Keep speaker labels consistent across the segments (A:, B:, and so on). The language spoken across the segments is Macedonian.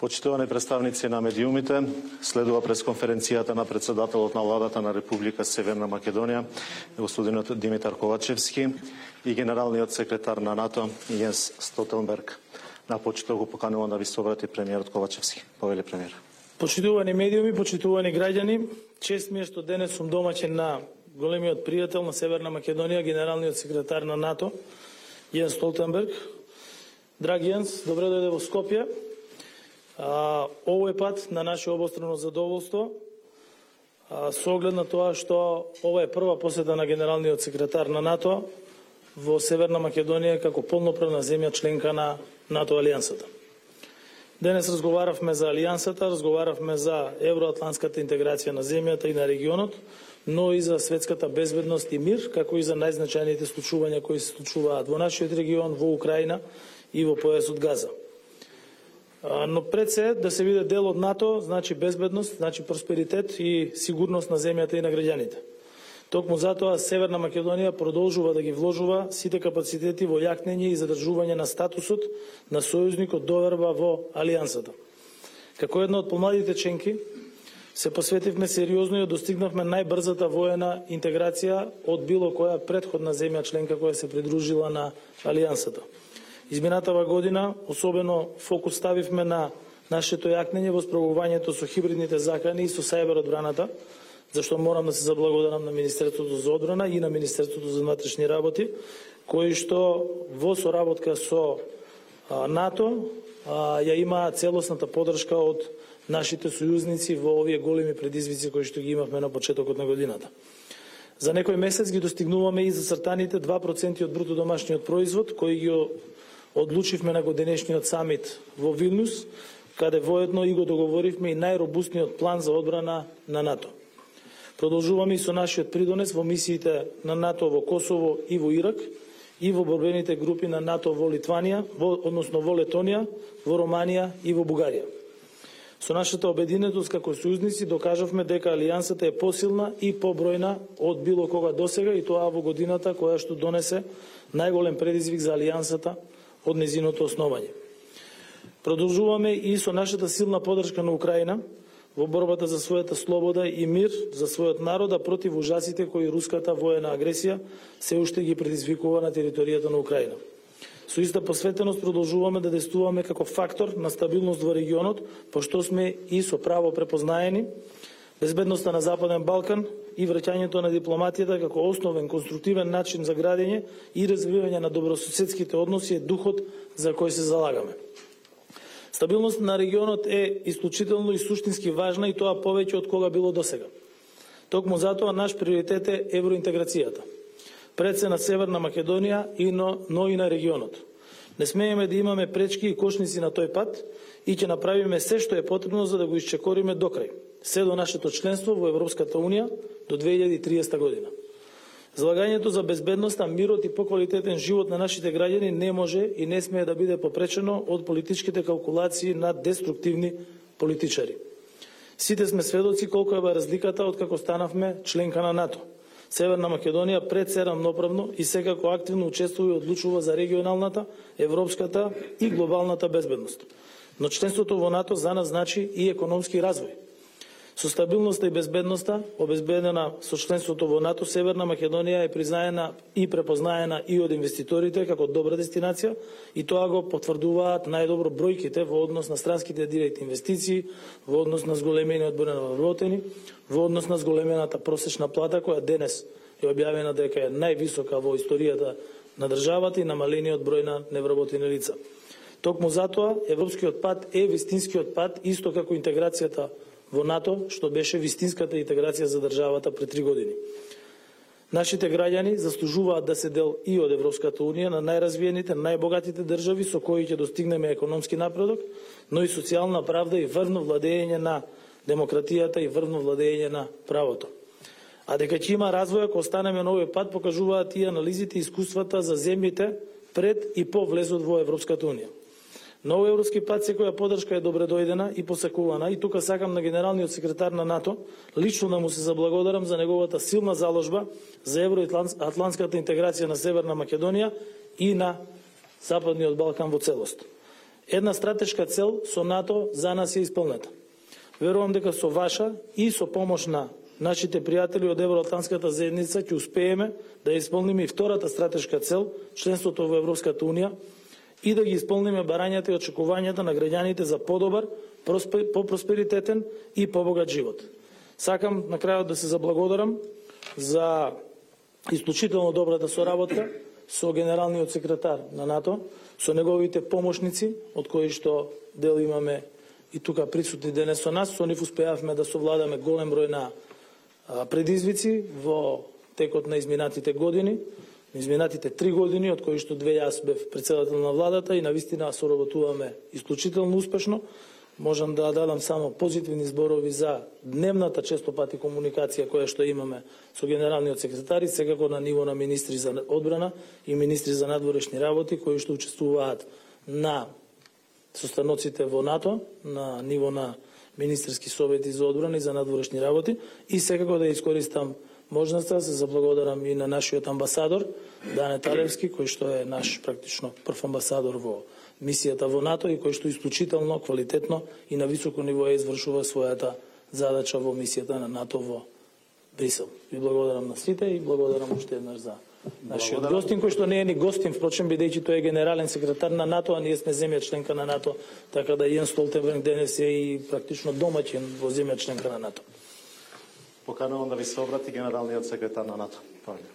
A: Почитувани представници на медиумите, следува пресконференцијата на председателот на владата на Република Северна Македонија, господинот Димитар Ковачевски и генералниот секретар на НАТО Јенс Столтенберг. На почеток го поканувам да ви се обрати премиерот Ковачевски. Повели премиер.
B: Почитувани медиуми, почитувани граѓани, чест ми е што денес сум домаќин на големиот пријател на Северна Македонија, генералниот секретар на НАТО Јенс Столтенберг. Драг Јенс, добре дојде во Скопје. Овој пат на наше обострано задоволство, со оглед на тоа што ова е прва посета на генералниот секретар на НАТО во Северна Македонија како полноправна земја членка на НАТО алијансата. Денес разговаравме за алијансата, разговаравме за евроатлантската интеграција на земјата и на регионот, но и за светската безбедност и мир, како и за најзначајните случувања кои се случуваат во нашиот регион, во Украина и во појасот Газа. Но пред се да се биде дел од НАТО, значи безбедност, значи просперитет и сигурност на земјата и на граѓаните. Токму затоа Северна Македонија продолжува да ги вложува сите капацитети во јакнење и задржување на статусот на сојузник од доверба во алијансата. Како една од помладите членки, се посветивме сериозно и достигнавме најбрзата воена интеграција од било која претходна земја членка која се придружила на алијансата. Изминатава година особено фокус ставивме на нашето јакнење во справувањето со хибридните закани и со сајбер одбраната, зашто морам да се заблагодарам на Министерството за одбрана и на Министерството за внатрешни работи, кои што во соработка со НАТО ја има целосната поддршка од нашите сојузници во овие големи предизвици кои што ги имавме на почетокот на годината. За некој месец ги достигнуваме и зацртаните 2% од бруто домашниот производ, кои ги одлучивме на годинешниот самит во Вилнус, каде воедно и го договоривме и најробустниот план за одбрана на НАТО. Продолжуваме и со нашиот придонес во мисиите на НАТО во Косово и во Ирак и во борбените групи на НАТО во Литванија, односно во Летонија, во Романија и во Бугарија. Со нашата обединетост како сојузници докажавме дека алијансата е посилна и побројна од било кога досега и тоа во годината која што донесе најголем предизвик за алијансата од незиното основање. Продолжуваме и со нашата силна поддршка на Украина во борбата за својата слобода и мир за својот народ, а против ужасите кои руската воена агресија се уште ги предизвикува на територијата на Украина. Со иста посветеност продолжуваме да действуваме како фактор на стабилност во регионот, пошто сме и со право препознаени безбедноста на Западен Балкан и враќањето на дипломатијата како основен конструктивен начин за градење и развивање на добрососедските односи е духот за кој се залагаме. Стабилност на регионот е исклучително и суштински важна и тоа повеќе од кога било досега. Токму затоа наш приоритет е евроинтеграцијата. Пред се на Северна Македонија, но и на регионот. Не смееме да имаме пречки и кошници на тој пат и ќе направиме се што е потребно за да го исчекориме до крај, се до нашето членство во Европската Унија до 2030 година. Залагањето за безбедноста, мирот и поквалитетен живот на нашите граѓани не може и не смее да биде попречено од политичките калкулации на деструктивни политичари. Сите сме сведоци колку е разликата од како станавме членка на НАТО. Северна Македонија пред се рамноправно и секако активно учествува и одлучува за регионалната, европската и глобалната безбедност. Но членството во НАТО за нас значи и економски развој. Со стабилноста и безбедноста, обезбедена со членството во НАТО, Северна Македонија е признаена и препознаена и од инвеститорите како добра дестинација и тоа го потврдуваат најдобро бројките во однос на странските директни инвестиции, во однос на зголемениот број на вработени, во однос на зголемената просечна плата која денес е објавена дека е највисока во историјата на државата и намалениот број на невработени лица. Токму затоа европскиот пат е вистинскиот пат, исто како интеграцијата во НАТО, што беше вистинската интеграција за државата пред 3 години. Нашите граѓани заслужуваат да се дел и од Европската Унија на најразвиените, најбогатите држави со кои ќе достигнеме економски напредок, но и социјална правда и врвно владење на демократијата и врвно владење на правото. А дека ќе има развој ако останеме на овој пат, покажуваат и анализите и искуствата за земјите пред и по влезот во Европската Унија. На овој европски пат секоја поддршка е добре дојдена и посакувана и тука сакам на генералниот секретар на НАТО лично да му се заблагодарам за неговата силна заложба за евроатлантската интеграција на Северна Македонија и на Западниот Балкан во целост. Една стратешка цел со НАТО за нас е исполнета. Верувам дека со ваша и со помош на нашите пријатели од Евроатлантската заедница ќе успееме да исполниме и втората стратешка цел, членството во Европската унија, и да ги исполниме барањата и очекувањата на граѓаните за подобар, по-просперитетен и побогат живот. Сакам на крајот да се заблагодарам за исклучително добрата соработка со генералниот секретар на НАТО, со неговите помошници, од кои што дел имаме и тука присутни денес со нас. Со нив успеавме да совладаме голем број на предизвици во текот на изминатите години, изминатите 3 години, од кои што 2 јас бев председател на владата и навистина соработуваме исклучително успешно. Можам да дадам само позитивни зборови за дневната често пати комуникација која што имаме со генералниот секретар и секако на ниво на министри за одбрана и министри за надворешни работи кои што учествуваат на состаноците во НАТО на ниво на министерски совети за одбрана и за надворешни работи, и секако да искористам можноста да се заблагодарам и на нашиот амбасадор Дане Талевски, кој што е наш практично прв амбасадор во мисијата во НАТО и кој што исклучително, квалитетно и на високо ниво извршува својата задача во мисијата на НАТО во Брисел. Ви благодарам на сите и благодарам уште еднаш за нашиот гостин, кој што не е ни гостин, впрочем, бидејќи тој е генерален секретар на НАТО, а ние сме земја членка на НАТО, така да Јен Столтенберг денес е и практично домаќин во земја членка на НАТО.
A: Поканувам да ви се обрати генералниот секретар на НАТО.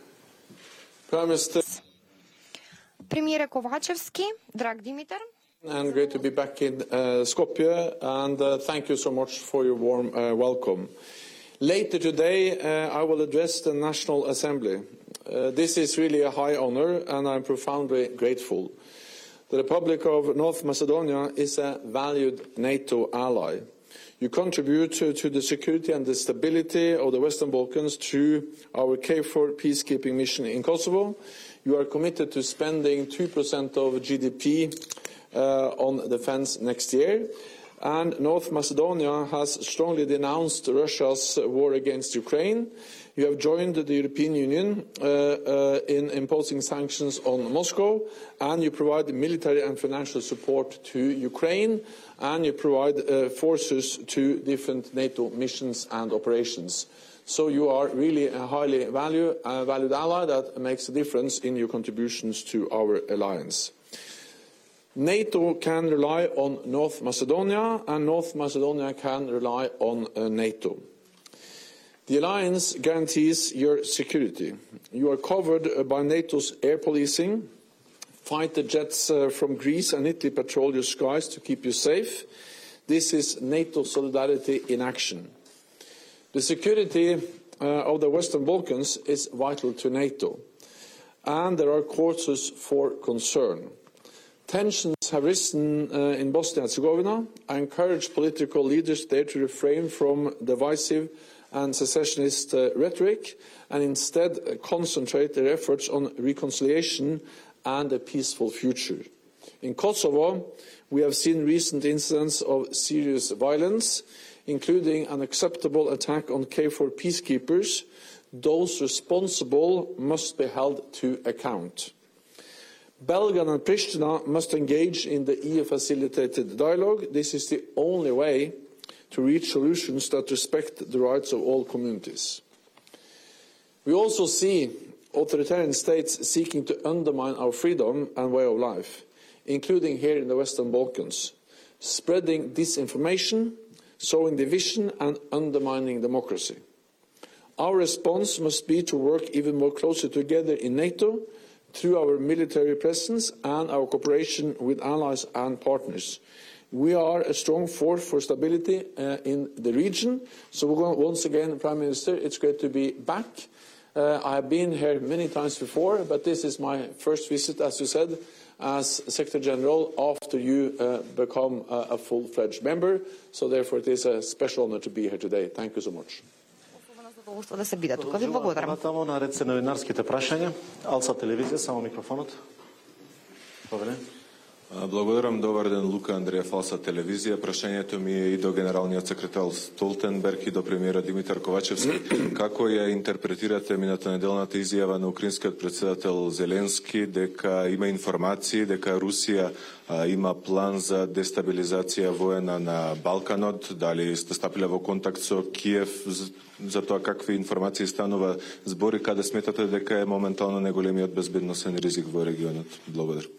C: Премиер Ковачевски, драг Димитар.
D: And great to be back in Skopje, and thank you so much for your warm welcome. Later today, I will address the National Assembly. This is really a high honor, and I'm profoundly grateful. The Republic of North Macedonia is a valued NATO ally. You contribute to the security and the stability of the Western Balkans through our KFOR peacekeeping mission in Kosovo. You are committed to spending 2% of GDP on defense next year. And North Macedonia has strongly denounced Russia's war against Ukraine. You have joined the European Union in imposing sanctions on Moscow, and you provide military and financial support to Ukraine, and you provide forces to different NATO missions and operations. So you are really a highly valued ally that makes a difference in your contributions to our alliance. NATO can rely on North Macedonia, and North Macedonia can rely on NATO. The alliance guarantees your security. You are covered by NATO's air policing. Fighter jets from Greece and Italy patrol your skies to keep you safe. This is NATO solidarity in action. The security of the Western Balkans is vital to NATO, and there are causes for concern. Tensions have risen in Bosnia and Herzegovina. I encourage political leaders there to refrain from divisive and secessionist rhetoric and instead concentrate their efforts on reconciliation and a peaceful future. In Kosovo, we have seen recent incidents of serious violence, including an unacceptable attack on KFOR peacekeepers. Those responsible must be held to account. Belgrade and Pristina must engage in the EU-facilitated dialogue. This is the only way to reach solutions that respect the rights of all communities. We also see authoritarian states seeking to undermine our freedom and way of life, including here in the Western Balkans, spreading disinformation, sowing division and undermining democracy. Our response must be to work even more closely together in NATO through our military presence and our cooperation with allies and partners. We are a strong force for stability in the region. So once again, Prime Minister, it's great to be back. I have been here many times before, but this is my first visit, as you said, as Secretary General after you become a full-fledged member. So therefore, it is a special honor to be here today. Thank you so much.
C: Да се биде тука. Ви благодарам.
A: Таму наред се новинарските прашања. Алса телевизија, само микрофонот. Добре.
E: Благодарам. Добар ден, Лука Андреја, Фалса телевизија. Прашањето ми е и до генералниот секретар Столтенберг и до премиерот Димитар Ковачевски. Како ја интерпретирате минатонеделната изјава на украинскиот председател Зеленски дека има информации дека Русија има план за дестабилизација воена на Балканот? Дали сте стапиле во контакт со Киев за тоа какви информации станува збори, каде сметате дека е моментално најголемиот безбедносен ризик во регионот? Благодарам.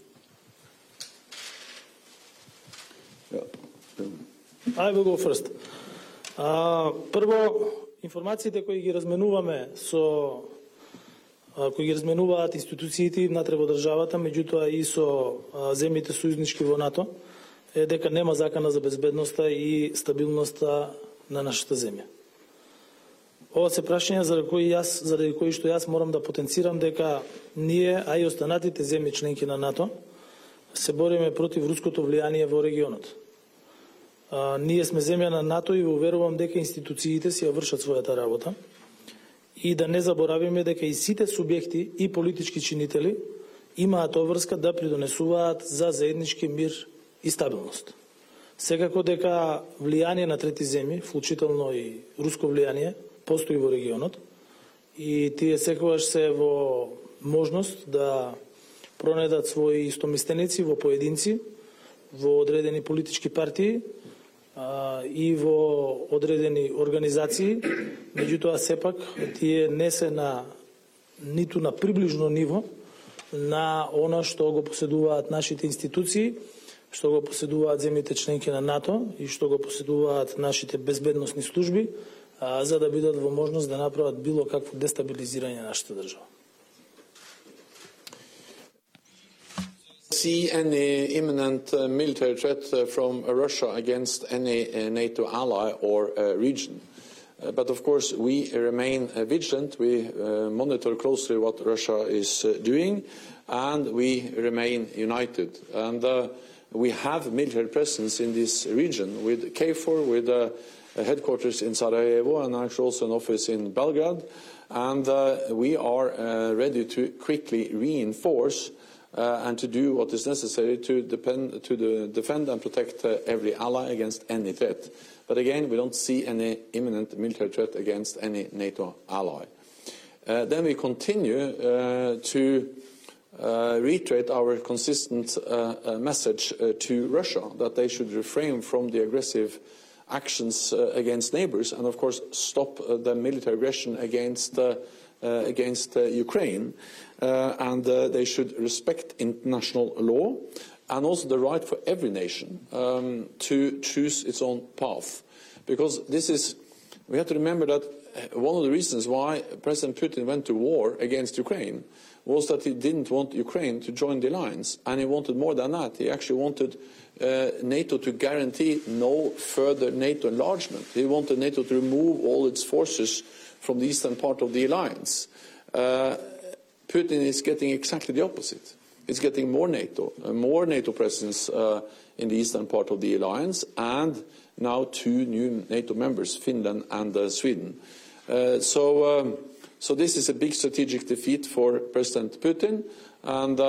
B: I will go first. Прво, информациите кои ги разменуваме кои ги разменуваат институциите внатре во државата, меѓутоа и со земјите сојузнички во НАТО, е дека нема закана за безбедноста и стабилноста на нашата земја. Ова се прашања заради кои што јас морам да потенцирам дека ние, а и останатите земји членки на НАТО, се бориме против руското влијание во регионот. Ние сме земја на НАТО и уверувам дека институциите си ја вршат својата работа и да не заборавиме дека и сите субјекти и политички чинители имаат обврска да придонесуваат за заеднички мир и стабилност. Секако дека влијание на трети земји, вклучително и руско влијание, постои во регионот и тие секогаш се во можност да пронедат своји истомисленици во поединци, во одредени политички партии и во одредени организации, меѓутоа сепак тие не се ниту на приближно ниво на она што го поседуваат нашите институции, што го поседуваат земјите членки на НАТО и што го поседуваат нашите безбедносни служби, за да бидат во можност да направат било какво дестабилизирање на нашата држава.
D: See any imminent military threat from Russia against any NATO ally or region. But of course, we remain vigilant. We monitor closely what Russia is doing, and we remain united. And we have military presence in this region with KFOR, with headquarters in Sarajevo, and actually also an office in Belgrade. And we are ready to quickly reinforce and to do what is necessary to defend and protect every ally against any threat. But again, we don't see any imminent military threat against any NATO ally. Then we continue to reiterate our consistent message to Russia that they should refrain from the aggressive actions against neighbors and, of course, stop the military aggression against Ukraine. And they should respect international law and also the right for every nation to choose its own path. Because we have to remember that one of the reasons why President Putin went to war against Ukraine was that he didn't want Ukraine to join the alliance, and he wanted more than that. He actually wanted NATO to guarantee no further NATO enlargement. He wanted NATO to remove all its forces from the eastern part of the alliance. Putin is getting exactly the opposite. He's getting more NATO presence in the eastern part of the alliance, and now 2 new NATO members, Finland and Sweden. So this is a big strategic defeat for President Putin, and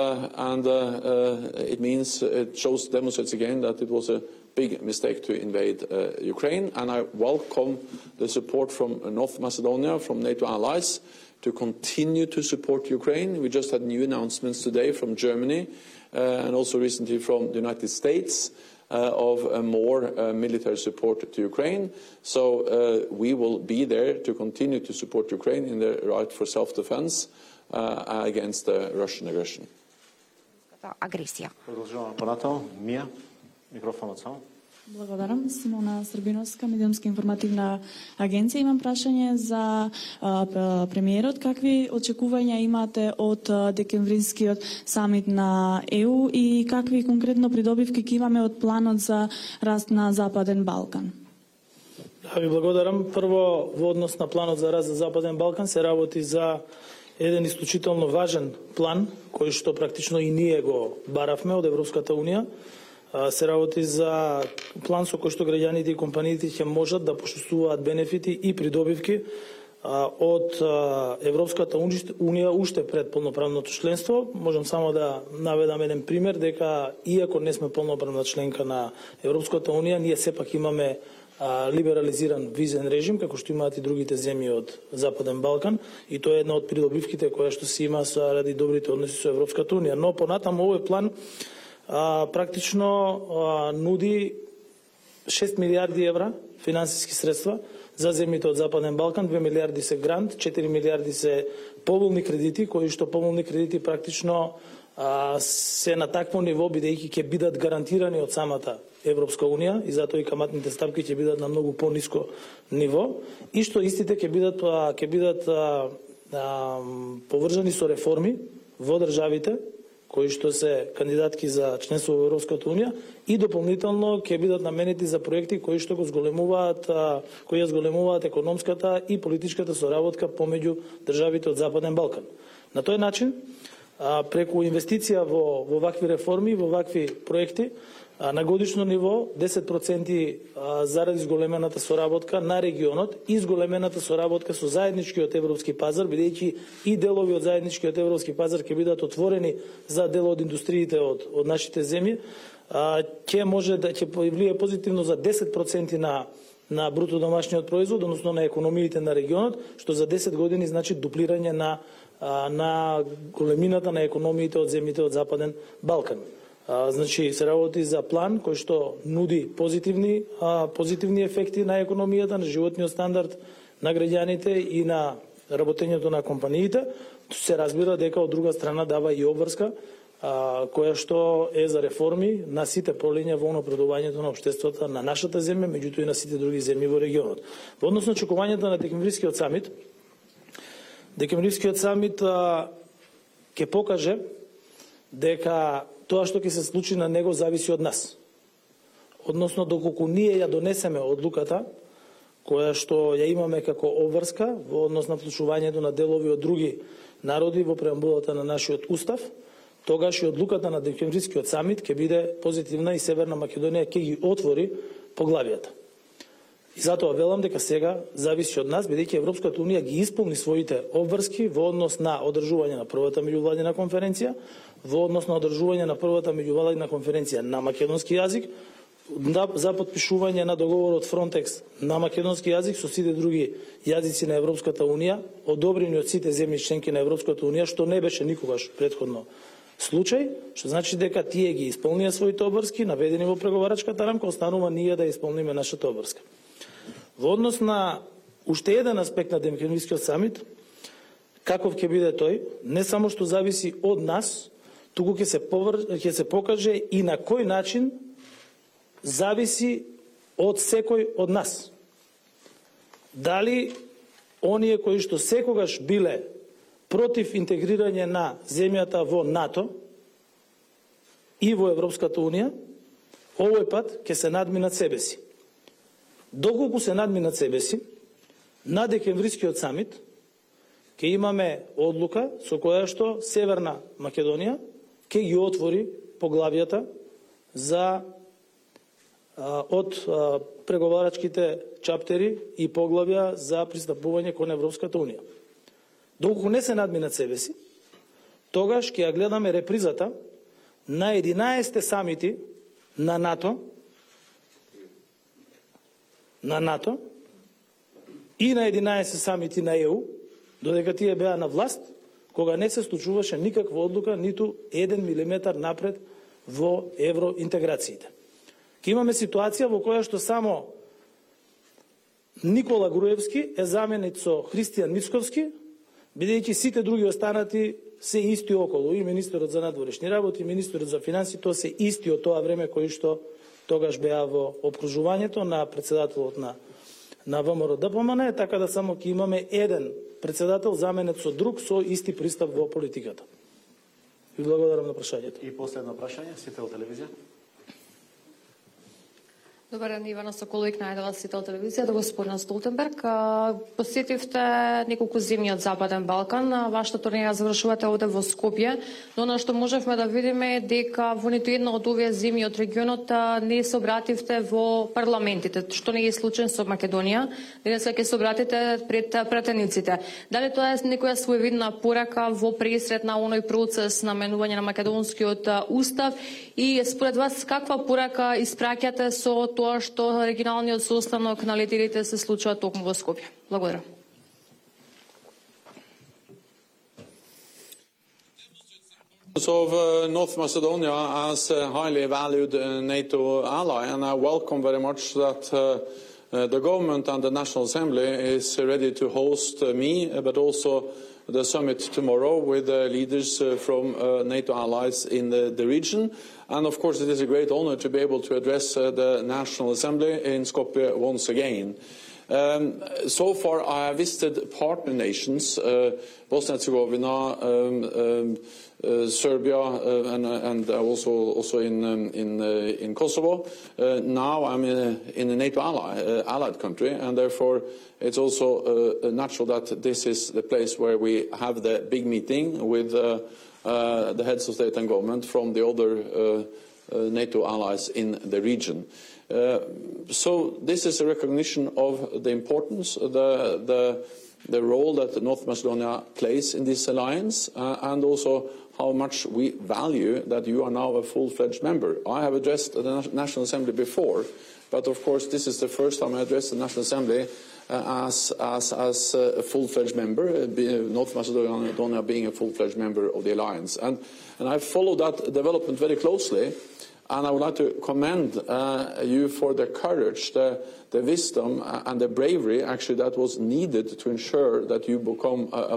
D: it demonstrates again that it was a big mistake to invade Ukraine. And I welcome the support from North Macedonia, from NATO allies, to continue to support Ukraine. We just had new announcements today from Germany and also recently from the United States of more military support to Ukraine. So we will be there to continue to support Ukraine in the right for self-defense against Russian aggression.
C: Агресија.
A: Продолжаваме понатаму. Мија, микрофонот само.
F: Благодарам. Симона Србиновска, Медиумска информативна агенција. Имам прашање за премиерот. Какви очекувања имате од декемврискиот самит на ЕУ и какви конкретно придобивки ќе имаме од планот за раст на Западен Балкан?
B: Ви благодарам. Прво, во однос на планот за раст за Западен Балкан се работи за еден исклучително важен план, кој што практично и ние го баравме од Европската Унија. Се работи за план со кој што граѓаните и компаниите ќе можат да почувствуваат бенефити и придобивки од Европската унија уште пред полноправното членство. Можам само да наведам еден пример дека иако не сме полноправна членка на Европската унија, ние сепак имаме либерализиран визен режим, како што имаат и другите земји од Западен Балкан, и тоа е една од придобивките која што се има ради добрите односи со Европската унија. Но понатаму овој план практично нуди 6 милиарди евра финансиски средства за земјите од Западен Балкан, 2 милиарди се грант, 4 милиарди се поволни кредити, кои што поволни кредити практично се на такво ниво, бидејќи ќе бидат гарантирани од самата Европска унија и затоа и каматните ставки ќе бидат на многу пониско ниво и што истите ќе бидат поврзани со реформи во државите кои што се кандидатки за членство во Европската унија и дополнително ќе бидат наменети за проекти кои што го ја зголемуваат економската и политичката соработка помеѓу државите од Западен Балкан. На тој начин, преку инвестиција во вакви реформи, во вакви проекти, на годишно ниво 10% заради зголемената соработка на регионот и зголемената соработка со заедничкиот европски пазар, бидејќи и делови од заедничкиот европски пазар ќе бидат отворени за дел од индустриите од нашите земји, ќе може да ќе влие позитивно за 10% на бруто домашниот производ, односно на економиите на регионот, што за 10 години значи дуплирање на големината на економиите од земјите од Западен Балкан. Значи се работи за план кој што нуди позитивни ефекти на економијата, на животниот стандард на граѓаните и на работењето на компаниите. Се разбира дека од друга страна дава и обврска која што е за реформи на сите полиња во напредувањето на општеството на нашата земја, меѓутоа и на сите други земји во регионот. Во однос на очекувањата на Декемврискиот самит ќе покаже дека тоа што ќе се случи на него зависи од нас. Односно, доколку ние ја донесеме одлуката, која што ја имаме како обврска во однос на вклучувањето на делови од други народи во преамбулата на нашиот устав, тогаш и одлуката на Декемврискиот самит ќе биде позитивна и Северна Македонија ќе ги отвори поглавијата. И затоа велам дека сега зависи од нас, бидејќи Европската унија ги исполни своите обврски во однос на одржување на првата меѓувладина конференција, во однос на одржување на првата меѓувладина конференција на македонски јазик, за подпишување на договорот Фронтекс на македонски јазик со сите други јазици на Европската унија, одобрени од сите земји членки на Европската унија, што не беше никогаш претходно случај, што значи дека тие ги исполнија своите обврски, наведени во преговарачката рамка, останува ние да исполниме нашата обврска. Во однос на уште еден аспект на Декемврискиот самит, каков ќе биде тој, не само што зависи од нас, туку ќе се покаже и на кој начин зависи од секој од нас. Дали оние кои што секогаш биле против интегрирање на земјата во НАТО и во Европската унија, овој пат ќе се надминат себе си. Доколку се надминат себе си, на Декемврискиот самит ќе имаме одлука со која што Северна Македонија ќе ги отвори поглавијата од преговарачките чаптери и поглавја за пристапување кон Европската унија. Доколку не се надминат себе си, тогаш ќе ја гледаме репризата на 11 самити на НАТО и на 11 самити на ЕУ, додека тие беа на власт, кога не се случуваше никаква одлука, ниту 1 милиметар напред во евроинтеграциите. Ке имаме ситуација во која што само Никола Груевски е заменет со Христијан Мицковски, бидејќи сите други останати се исти околу, и министерот за надворешни работи, и министерот за финанси, тоа се исти од тоа време кои што тогаш беа во опкружувањето на председателот на ВМРО ДПМН, така да само ќе имаме еден председател заменет со друг со исти пристап во политиката. Ви благодарам на прашањето.
A: И последно прашање, сите од телевизија.
G: Добар ден, Ивана Соколовик, најдела Сител телевизијата, господин Столтенберг. Посетивте неколку земји од Западен Балкан. Вашата турнира завршувате овде во Скопје, но она што можевме да видиме е дека во ниту една од овие земји од регионот не се обративте во парламентите, што не е случај со Македонија. Денес ќе се обратите пред пратениците. Дали тоа е некоја своевидна порака во пресред на оној процес на менување на македонскиот устав и според вас каква порака испраќате со тоа што регионалниот состанок на лидерите се случува токму во Скопје? Благодарам.
D: Of North Macedonia as a highly valued NATO ally, and I welcome very much that the government and the National Assembly is ready to host me, but also the summit tomorrow with leaders from NATO allies in the region. And of course it is a great honor to be able to address the National Assembly in Skopje once again. So far I have visited partner nations, Bosnia-Herzegovina, Serbia, and also in Kosovo. Now I'm in a NATO allied country, and therefore it's also natural that this is the place where we have the big meeting with the heads of state and government from the other NATO allies in the region. So this is a recognition of the importance, the role that North Macedonia plays in this alliance, and also how much we value that you are now a full-fledged member. I have addressed the National Assembly before, but of course this is the first time I addressed the National Assembly as a full-fledged member, North Macedonia being a full-fledged member of the alliance. And I followed that development very closely, and I would like to commend you for the courage, the wisdom, and the bravery actually that was needed to ensure that you became a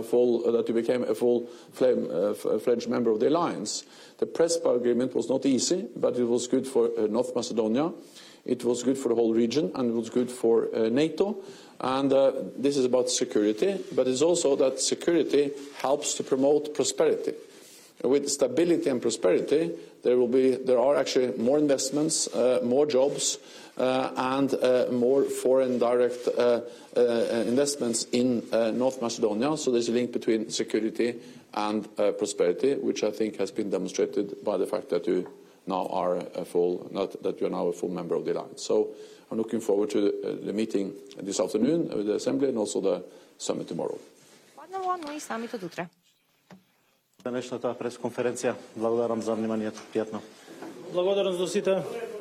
D: full-fledged member of the alliance. The Prespa agreement was not easy, but it was good for North Macedonia. It was good for the whole region, and it was good for NATO. And this is about security, but it's also that security helps to promote prosperity. With stability and prosperity, there are actually more investments, more jobs, and more foreign direct investments in North Macedonia. So there's a link between security and prosperity, which I think has been demonstrated by the fact that you now are a full member of the alliance. So I'm looking forward to the meeting this afternoon with the Assembly and also the summit tomorrow.
A: Dnešната пресконференција. Благодарам за вниманието. Пријатно.
B: Благодарам за сите.